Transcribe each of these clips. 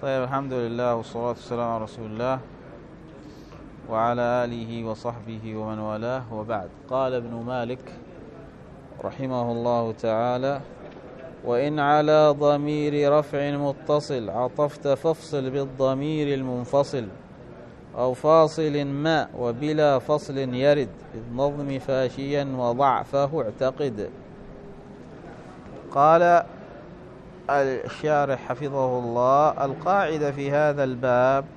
طيب، الحمد لله والصلاة والسلام على رسول الله وعلى آله وصحبه ومن والاه، وبعد. قال ابن مالك رحمه الله تعالى: وإن على ضمير رفع متصل عطفت فافصل بالضمير المنفصل، أو فاصل ما وبلا فصل يرد، بالنظم فاشيا وضعفه اعتقد. قال الشارح حفظه الله: القاعدة في هذا الباب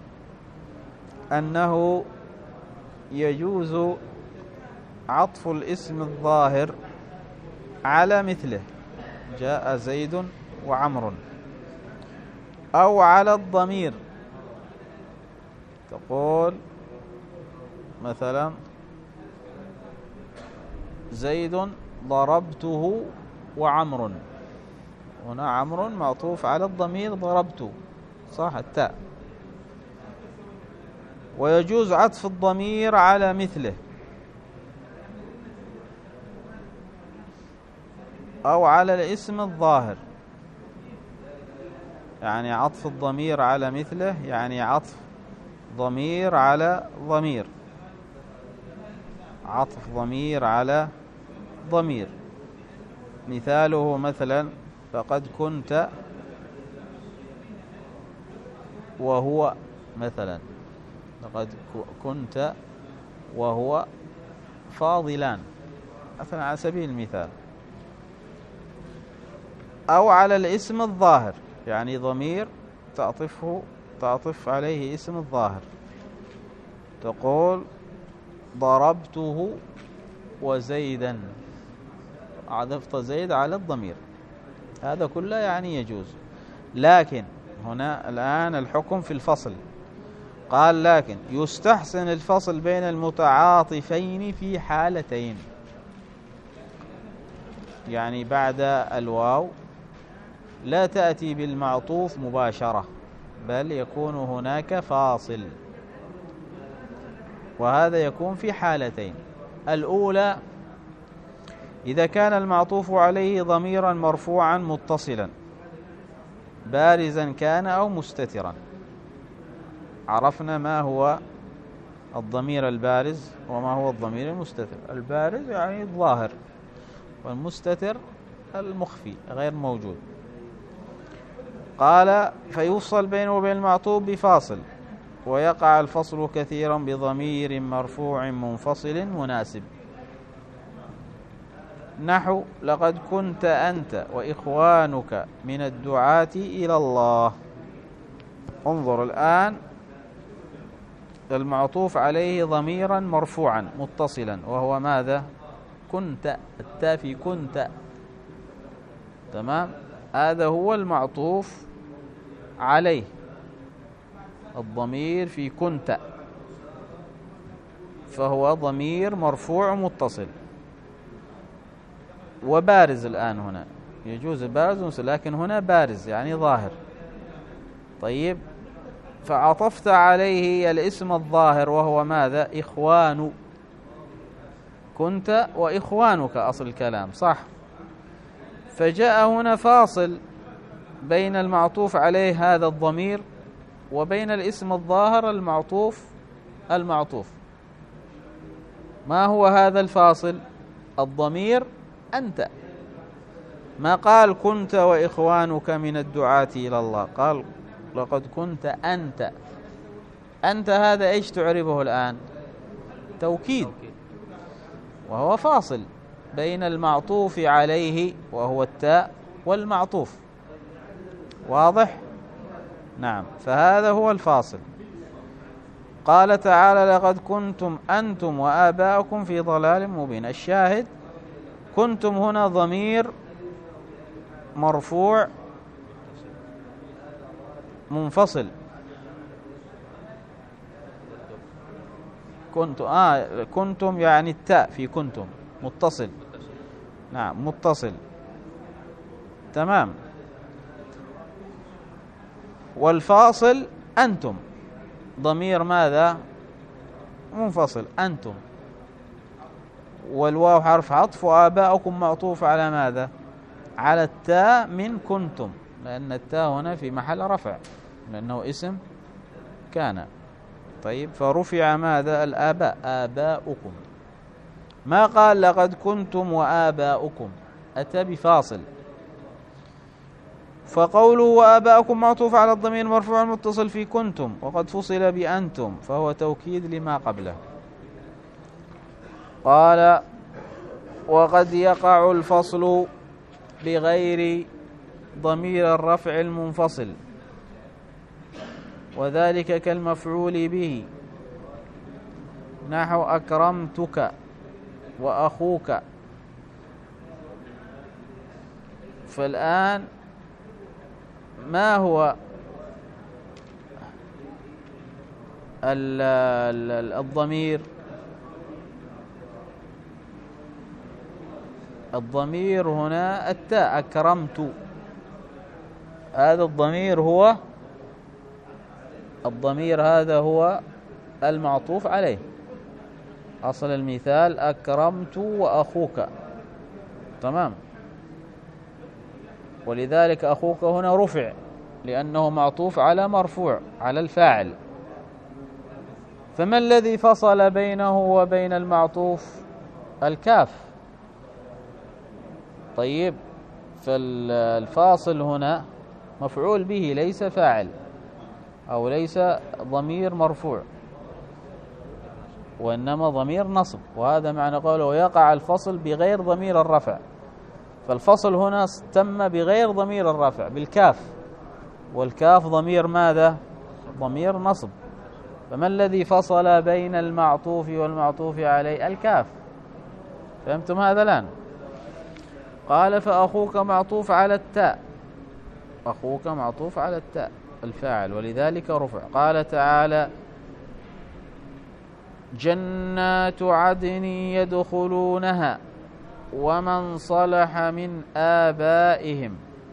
أنه يجوز عطف الاسم الظاهر على مثله، جاء زيد وعمر، أو على الضمير، تقول مثلا زيد ضربته وعمر، هنا عمر معطوف على الضمير ضربته، صح، التاء. ويجوز عطف الضمير على مثله أو على الاسم الظاهر، يعني عطف الضمير على مثله يعني عطف ضمير على ضمير، عطف ضمير على ضمير. مثاله مثلا: فقد كنت وهو، مثلا لقد كنت وهو فاضلان، مثلا على سبيل المثال. أو على الاسم الظاهر، يعني ضمير تعطف عليه اسم الظاهر، تقول ضربته وزيدا، عطفت زيد على الضمير، هذا كله يعني يجوز. لكن هنا الآن الحكم في الفصل، قال: لكن يستحسن الفصل بين المتعاطفين في حالتين، يعني بعد الواو لا تأتي بالمعطوف مباشرة، بل يكون هناك فاصل، وهذا يكون في حالتين. الأولى: إذا كان المعطوف عليه ضميرا مرفوعا متصلا بارزا كان أو مستترا. عرفنا ما هو الضمير البارز وما هو الضمير المستتر. البارز يعني الظاهر، والمستتر المخفي غير موجود. قال: فيفصل بينه وبين المعطوف بفاصل، ويقع الفصل كثيرا بضمير مرفوع منفصل مناسب، نحو: لقد كنت أنت وإخوانك من الدعاة إلى الله. انظر الآن، المعطوف عليه ضميرا مرفوعا متصلا، وهو ماذا؟ كنت، التاء في كنت، تمام؟ هذا هو المعطوف عليه، الضمير في كنت، فهو ضمير مرفوع متصل وبارز. الآن هنا يجوز بارز، لكن هنا بارز يعني ظاهر. طيب، فعطفت عليه الاسم الظاهر وهو ماذا؟ إخوان، كنت وإخوانك أصل الكلام، صح؟ فجاء هنا فاصل بين المعطوف عليه هذا الضمير وبين الاسم الظاهر المعطوف. ما هو هذا الفاصل؟ الضمير أنت. ما قال كنت وإخوانك من الدعاة إلى الله، قال لقد كنت أنت. أنت هذا إيش تعربه الآن؟ توكيد، وهو فاصل بين المعطوف عليه وهو التاء والمعطوف، واضح؟ نعم، فهذا هو الفاصل. قال تعالى: لقد كنتم أنتم وآباؤكم في ضلال مبين. الشاهد: كنتم هنا ضمير مرفوع منفصل، كنتم يعني التاء في كنتم متصل، نعم متصل، تمام. والفاصل أنتم، ضمير ماذا؟ منفصل، أنتم، والواو حرف عطف، وآباؤكم معطوف على ماذا؟ على التاء من كنتم، لأن التاء هنا في محل رفع، لأنه اسم كان. طيب، فرفع ماذا؟ الآباء، آباؤكم. ما قال لقد كنتم وآباؤكم، أتى بفاصل. فقوله وآباؤكم معطوف على الضمير المرفوع المتصل في كنتم، وقد فصل بأنتم، فهو توكيد لما قبله. قال وقد يقع الفصل بغير ضمير الرفع المنفصل، وذلك كالمفعول به، نحو أكرمتك وأخوك. فالآن ما هو الضمير؟ الضمير هنا التاء، أكرمت. هذا الضمير هو الضمير هذا هو المعطوف عليه. أصل المثال أكرمت وأخوك، تمام. ولذلك أخوك هنا رفع لأنه معطوف على مرفوع على الفاعل. فما الذي فصل بينه وبين المعطوف؟ الكاف. طيب، فالفاصل هنا مفعول به ليس فاعل، أو ليس ضمير مرفوع، وإنما ضمير نصب. وهذا معنى قوله ويقع الفصل بغير ضمير الرفع. فالفصل هنا تم بغير ضمير الرفع بالكاف، والكاف ضمير ماذا؟ ضمير نصب. فما الذي فصل بين المعطوف والمعطوف عليه؟ الكاف. فهمتم هذا الآن؟ قال فأخوك معطوف على التاء، أخوك معطوف على التاء الفاعل، ولذلك رفع. قال تعالى جنات عدن يدخلونها ومن صلح من آبائهم.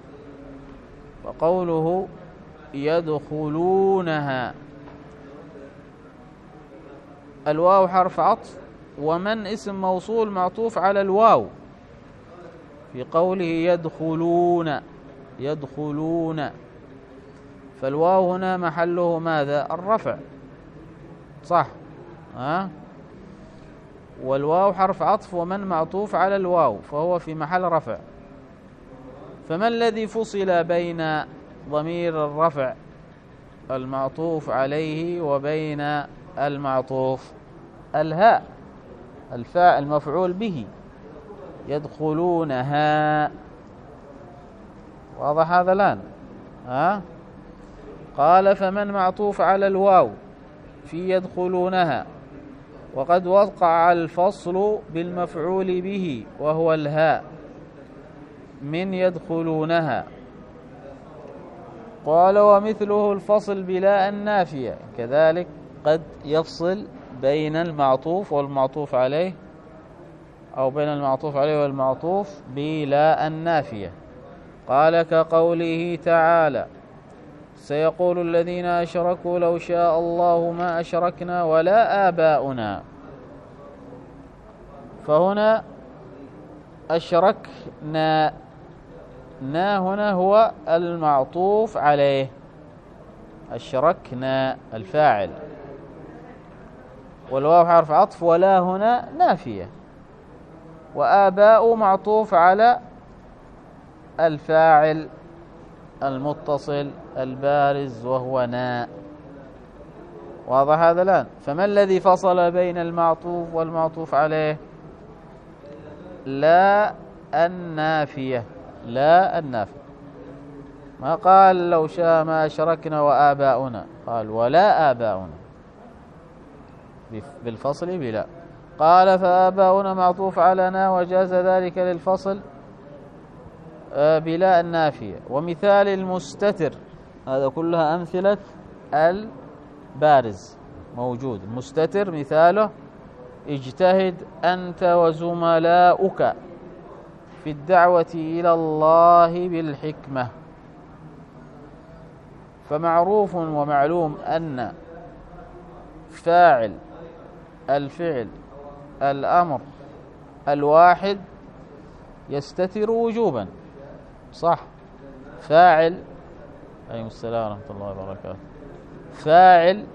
وقوله يدخلونها، الواو حرف عطف، ومن اسم موصول معطوف على الواو في قوله يدخلون، يدخلون. فالواو هنا محله ماذا؟ الرفع، صح؟ والواو حرف عطف، ومن معطوف على الواو، فهو في محل رفع. فما الذي فصل بين ضمير الرفع المعطوف عليه وبين المعطوف؟ الهاء، الفاعل المفعول به، يدخلونها. واضح هذا الآن؟ قال فمن معطوف على الواو في يدخلونها، وقد وقع الفصل بالمفعول به وهو الهاء من يدخلونها. قال ومثله الفصل بلا النافية، كذلك قد يفصل بين المعطوف والمعطوف عليه، أو بين المعطوف عليه والمعطوف بلا النافية. قال كقوله تعالى سيقول الذين أشركوا لو شاء الله ما أشركنا ولا آباؤنا. فهنا أشركنا، نا هنا هو المعطوف عليه، أشركنا الفاعل، والواو حرف عطف، ولا هنا نافية، وآباء معطوف على الفاعل المتصل البارز وهو نا. واضح هذا الآن؟ فما الذي فصل بين المعطوف والمعطوف عليه؟ لا النافية، لا النافية. ما قال لو شاء ما أشركنا وآباؤنا، قال ولا آباؤنا بالفصل بلا. قال فآباؤنا معطوف على نا، وجاز ذلك للفصل بلا النافية. ومثال المستتر، هذا كلها أمثلة البارز موجود. المستتر مثاله اجتهد أنت وزملاؤك في الدعوة إلى الله بالحكمة. فمعروف ومعلوم أن فاعل الفعل الأمر الواحد يستتر وجوبا، صح؟ فاعل عليكم السلام ورحمة الله وبركاته. فاعل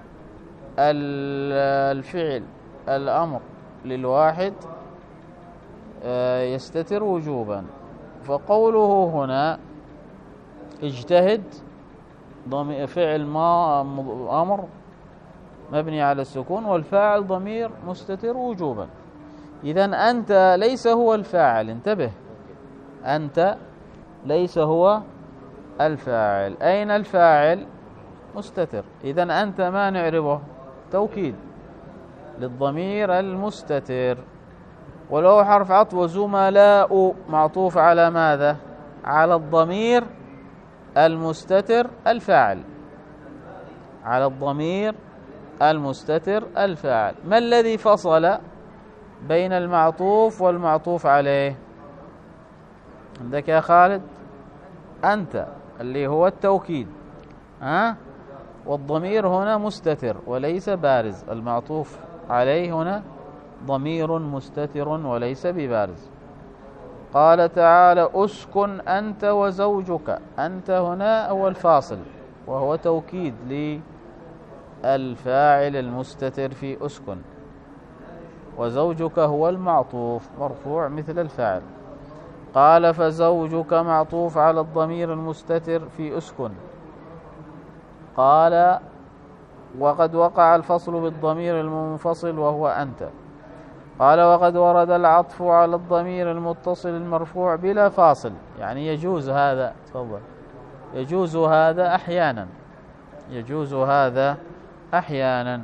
الفعل الأمر للواحد يستتر وجوبا، فقوله هنا اجتهد فعل ما أمر مبني على السكون، والفاعل ضمير مستتر وجوبا. إذن أنت ليس هو الفاعل، انتبه، أنت ليس هو الفاعل. أين الفاعل؟ مستتر. إذن أنت ما نعربه؟ توكيد للضمير المستتر، ولو حرف عطف. وزملاء معطوف على ماذا؟ على الضمير المستتر الفاعل، على الضمير المستتر الفاعل. ما الذي فصل بين المعطوف والمعطوف عليه؟ عندك يا خالد؟ أنت، اللي هو التوكيد، والضمير هنا مستتر وليس بارز. المعطوف عليه هنا ضمير مستتر وليس ببارز. قال تعالى أسكن أنت وزوجك. أنت هنا هو الفاصل، وهو توكيد للفاعل المستتر في أسكن، وزوجك هو المعطوف مرفوع مثل الفاعل. قال فزوجك معطوف على الضمير المستتر في أسكن. قال وقد وقع الفصل بالضمير المنفصل وهو أنت. قال وقد ورد العطف على الضمير المتصل المرفوع بلا فاصل. يعني يجوز هذا، تفضل، يجوز هذا أحيانا، يجوز هذا أحيانا.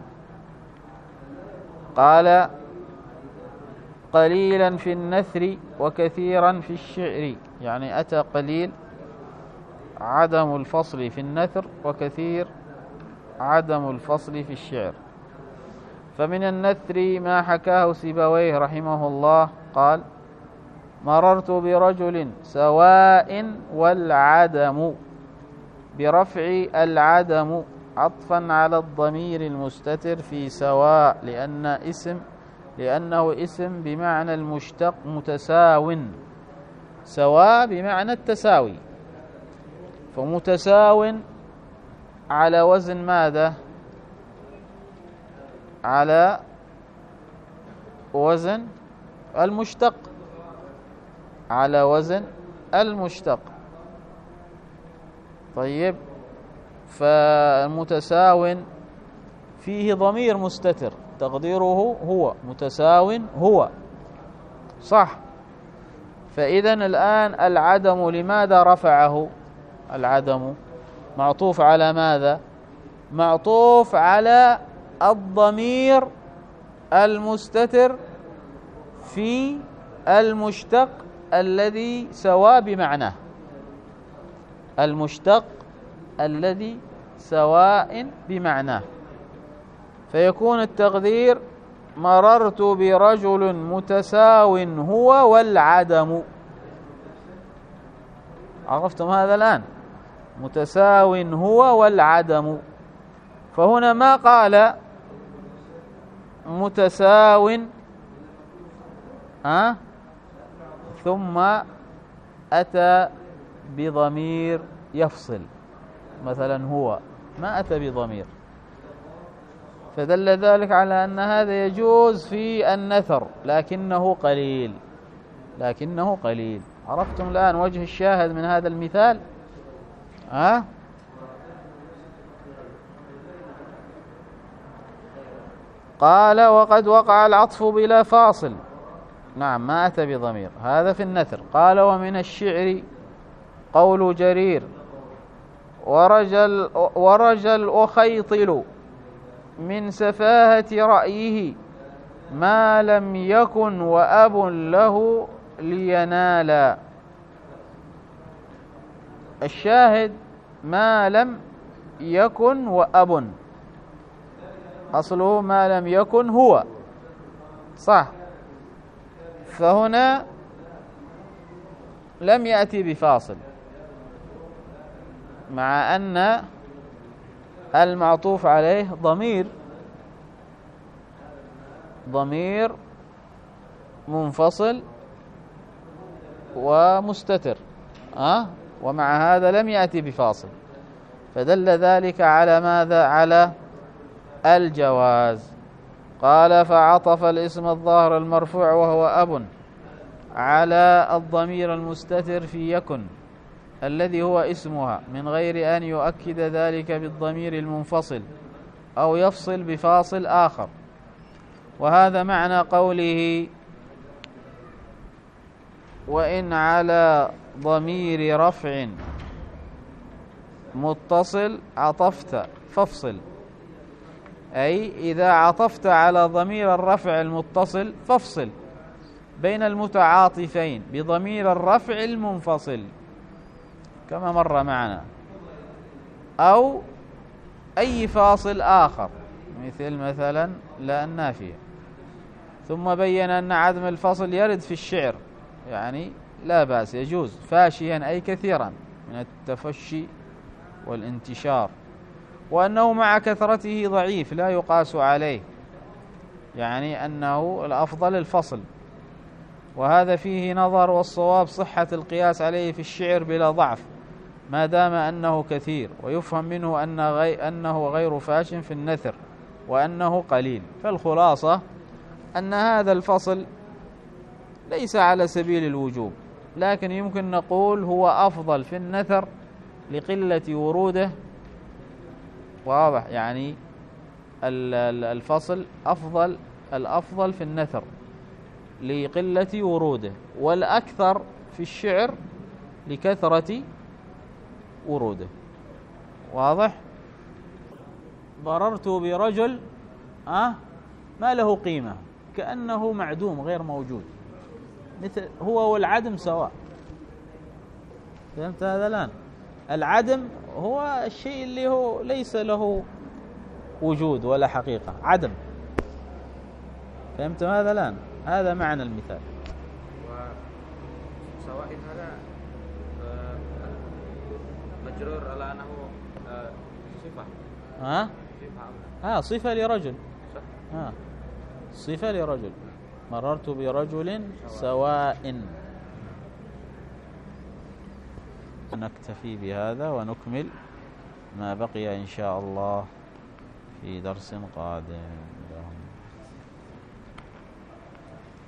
قال قليلا في النثر وكثيرا في الشعر. يعني أتى قليل عدم الفصل في النثر، وكثير عدم الفصل في الشعر. فمن النثر ما حكاه سيبويه رحمه الله، قال مررت برجل سواء والعدم، برفع العدم عطفا على الضمير المستتر في سواء، لأنه اسم بمعنى المشتق متساو. سواء بمعنى التساوي، فمتساو على وزن ماذا؟ على وزن المشتق، على وزن المشتق. طيب، فالمتساو فيه ضمير مستتر تقديره هو، متساو هو، صح. فإذا الآن العدم لماذا رفعه؟ العدم معطوف على ماذا؟ معطوف على الضمير المستتر في المشتق الذي سوا بمعناه، المشتق الذي سواء بمعناه. فيكون التقدير مررت برجل متساو هو والعدم. عرفتم هذا الآن؟ متساو هو والعدم. فهنا ما قال متساو ثم أتى بضمير يفصل، مثلا هو، ما أتى بضمير، فدل ذلك على أن هذا يجوز في النثر، لكنه قليل، لكنه قليل. عرفتم الآن وجه الشاهد من هذا المثال؟ قال وقد وقع العطف بلا فاصل. نعم، ما أتى بضمير، هذا في النثر. قال ومن الشعر قول جرير ورجل أخيطل من سفاهة رأيه ما لم يكن وأب له لينالا. الشاهد ما لم يكن وأب، أصله ما لم يكن هو، صح. فهنا لم يأتي بفاصل، مع أن المعطوف عليه ضمير منفصل ومستتر، ومع هذا لم يأتي بفاصل. فدل ذلك على ماذا؟ على الجواز. قال فعطف الاسم الظاهر المرفوع وهو أب على الضمير المستتر في يكن الذي هو اسمها من غير أن يؤكد ذلك بالضمير المنفصل أو يفصل بفاصل آخر. وهذا معنى قوله وإن على ضمير رفع متصل عطفت فافصل، أي إذا عطفت على ضمير الرفع المتصل فافصل بين المتعاطفين بضمير الرفع المنفصل كما مر معنا، أو أي فاصل آخر مثلا لا النافية. ثم بين أن عدم الفصل يرد في الشعر، يعني لا بأس يجوز فاشيا أي كثيرا من التفشي والانتشار، وأنه مع كثرته ضعيف لا يقاس عليه، يعني أنه الأفضل الفصل. وهذا فيه نظر، والصواب صحة القياس عليه في الشعر بلا ضعف ما دام أنه كثير، ويفهم منه أنه غير فاش في النثر وأنه قليل. فالخلاصة أن هذا الفصل ليس على سبيل الوجوب، لكن يمكن نقول هو أفضل في النثر لقلة وروده. واضح؟ يعني الفصل الأفضل في النثر لقلة وروده، والأكثر في الشعر لكثرة وروده. واضح؟ ضررت برجل ما له قيمة، كأنه معدوم غير موجود، مثل هو والعدم سواء. فهمت هذا الآن؟ العدم هو الشيء اللي هو ليس له وجود ولا حقيقة، عدم. فهمت هذا الآن؟ هذا معنى المثال. وسواء هذا مجرور على أنه صفة صفة لرجل. صفة لرجل. مررت برجل سواء. نكتفي بهذا ونكمل ما بقي إن شاء الله في درس قادم.